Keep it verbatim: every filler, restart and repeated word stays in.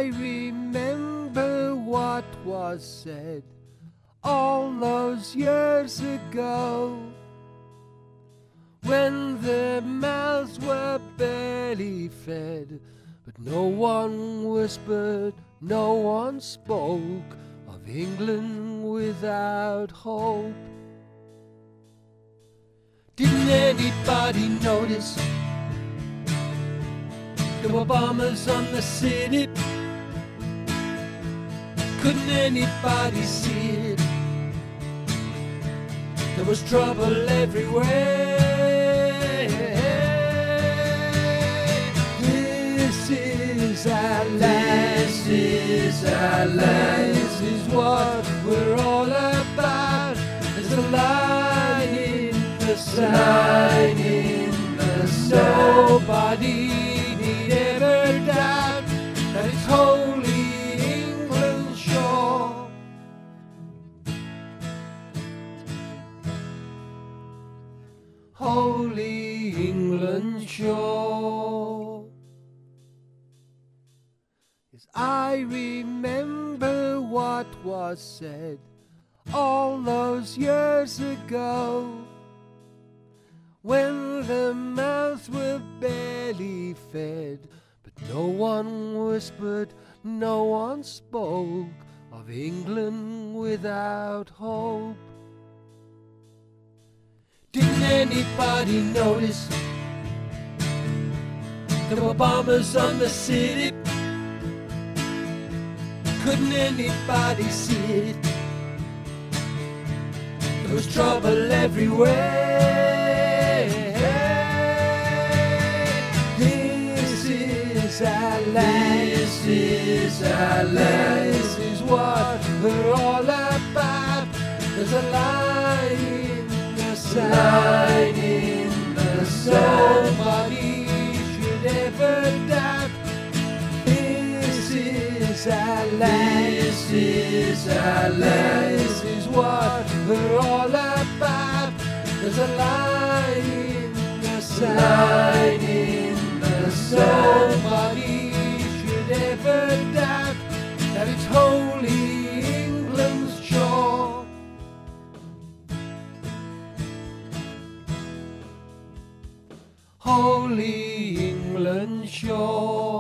I remember what was said all those years ago, when their mouths were barely fed, but no one whispered, no one spoke of England without hope. Didn't anybody notice there were bombers on the city? Couldn't anybody see it? There was trouble everywhere. This is our land. This is our land. This is what we're all about. There's a line in the sand. in the sand. Nobody need ever doubt that it's holy England's shore. Holy England's shore. Yes, I remember what was said all those years ago, when the mouths were barely fed, but no one whispered, no one spoke of England without hope. Didn't anybody notice there were bombers on the city? Couldn't anybody see it? There was trouble everywhere. This is our land. This is our land. This is what we're all about. There's a line in the sand. Line in the sand. Nobody should ever doubt. This is our land. This is our land. This is what we're all about. There's a line in the sand. Line in the sand. Nobody should ever doubt that it's holy England's shore. Holy England's shore.